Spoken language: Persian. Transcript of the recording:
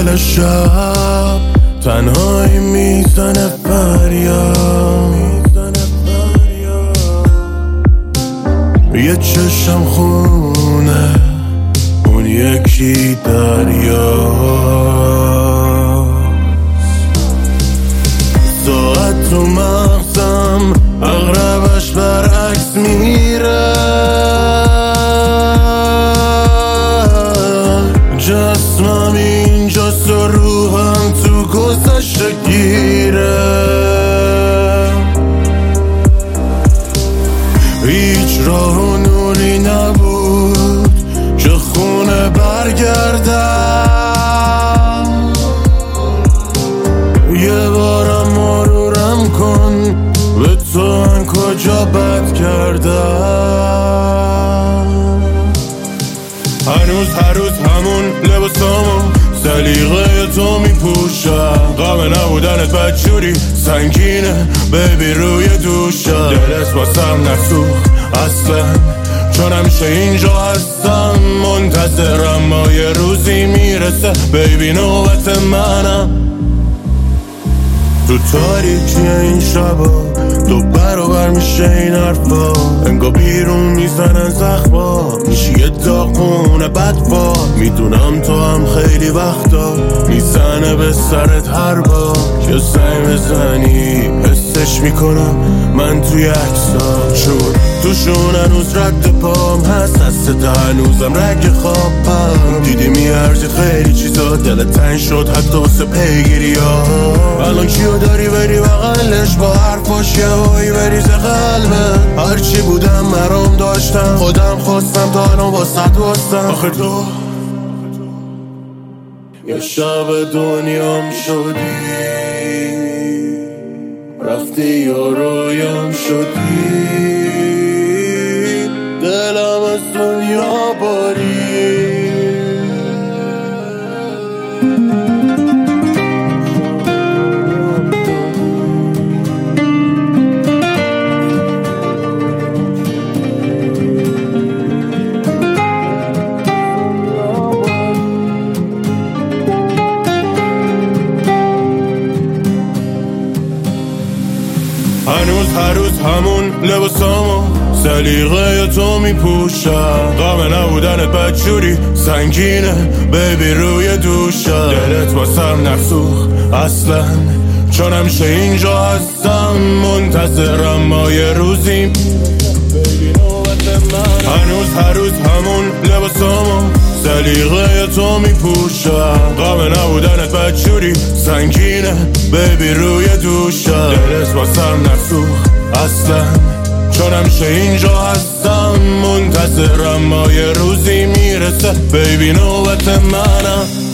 دل شب تنهایی میزنه فریاد، یه چشم خونه اون یکی دریا، ساعت رو مغزم اغربش برعکس میره، جسمم اینجاست و روحم تو گذشته گیره، هیچ راه و نوری نبود که خونه برگردم، یه بارم مرورم کن به تو من کجا بد کردم. هنوز هر روز همون لباسامو سلیقه تو میپوشم، غم نبودنت بدجوری سنگینه بیبی روی دوشم، دلت واسم نسوخت اصلا چون همیشه اینجا هستم، منتظرم ما یه روزی میرسه بیبی نوبت منم. تو تاریکی این شبا دو برابر میشه این حرفا، انگار بیرون میزنن زخما، میشه یه داغونه بدبا، میدونم تو هم خیلی وقتا میزنه به سرت هر بار که زنگ بزنی، حسش میکنم من توی عکسا، چون توشون هنوز رد پام هست، دست هنوزم رگ خوابم، دیدی میارزید خیلی چیزا، دل تنگ شد حتی واسه پیگیری ها، الان کیو داری بری بغلش با حرفاش یه هایی بریز قلبه، هرچی بودم مرام داشتم خودم خواستم تا الان با صد وستم، آخه تو یه شب دنیام شدی، رفتی یا رویام شدی، دلم از دنیا باری. هنوز هر روز همون لباسامو سلیقه تو میپوشم، غم نبودنت بدجوری سنگینه بیبی روی دوشم، دلت واسم نسوخت اصلا چون همیشه اینجا هستم، منتظرم ما یه روزی هنوز هر روز همون لباسامو سلیقه تو میپوشم، غم نبودنت بدجوری سنگینه بیبی روی دوشم، دلت واسم نسوخت اصلا چون همیشه اینجا هستم، منتظرم ما یه روزی میرسه بیبی نوبت منم.